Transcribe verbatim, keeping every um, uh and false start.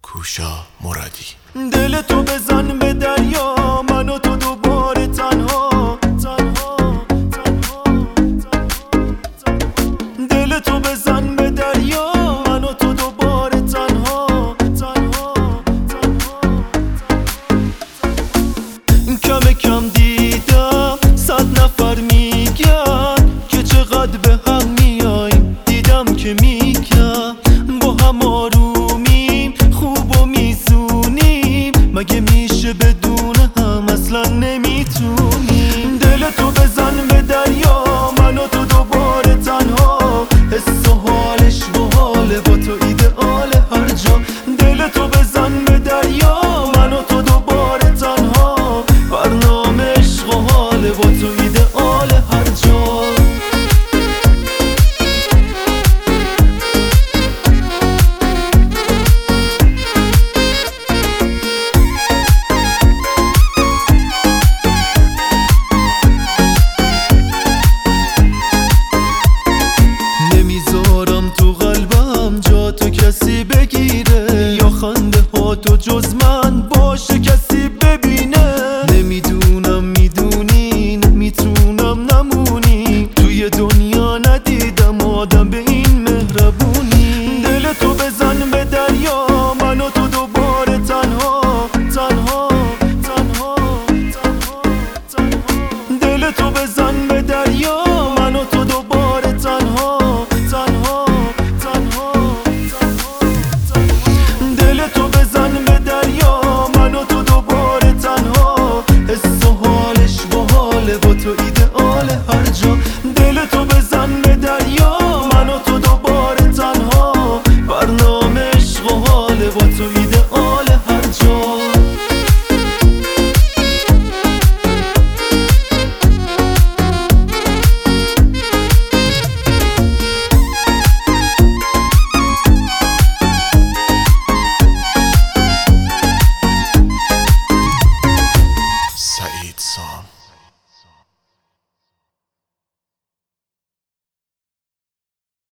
کوشا مرادی. دل تو بزن به دریا، من و تو دوباره تنها تنها تنها دل تو بزن به دریا، من و تو دوباره تنها تنها تنها کم کم دیدم صد نفر میگن که چقدر به هم میایم، دیدم که میگن با هم آرومیم، خوب و میزونیم، مگه میشه بدون هم اصلا نمیتونیم. دل تو بزن به دریا، من و تو دوباره تنها، حس و حالش باحاله، با تو ایدئال هر جا. دل تو بزن به دریا، من و تو دوباره تنها، برنامه عشق و حاله، با تو ایدئال هر جا. نمیذارم تو قلبم جا تو کسی بگیره، یا خنده ها تو جز من باشه کسی ببینه. نمیدونم میدونین میتونم نمونی، توی دنیا ندیدم آدم به این مهربونی. دل تو بزن به دریا، من و تو دوباره تنها تنها تنها تنها تنها دل تو بزن به دریا، من و تو دوباره تنها تنها تنها تنها دل تو بزن به دریا، من و تو دوباره تنها، حس و حالش باحاله، با تو ایدئال هر جا. دل تو بزن به دریا، من و تو دوباره تنها، برنامه عشق و حاله، با تو ایدئال